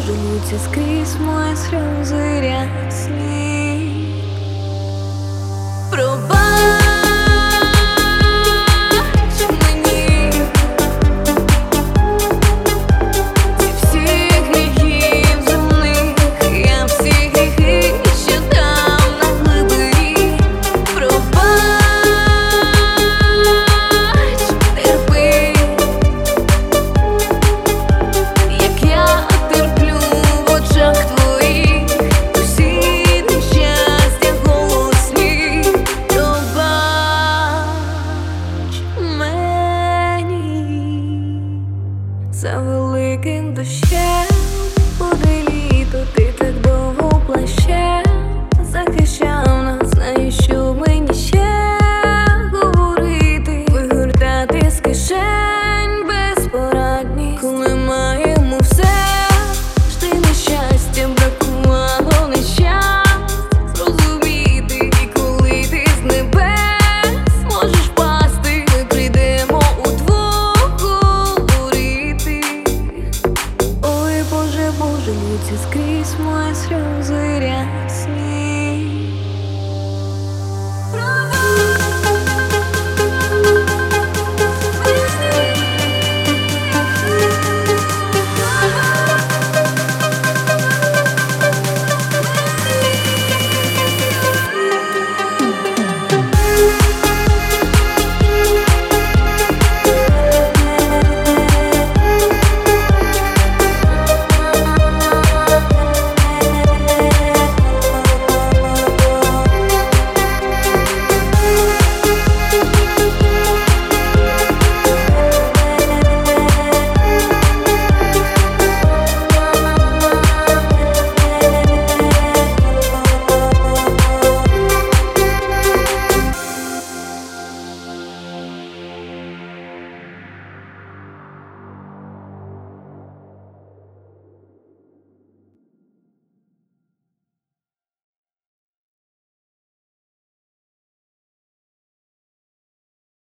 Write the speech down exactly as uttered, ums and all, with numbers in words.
Боже, льються скрізь мої сльози рясні. Пробач мені ці всі гріхів земних, я всі гріхи, що там на глибині. Пробач, терпи, як я терплю в очах твоїх усі нещастя голосні. Пробач мені за великим дощем буде літо, ти так довго плащем захищав нас. Знаю, що мені ще говорити, вигортати з кишень безпорадні, коли маємо все, жди нещастя, бракувало нещасть зрозуміти. І коли ти з небес можеш впасти, ми прийдемо удвох говорити. Ой, Боже, Боже, льються скрізь мої сльози рясні.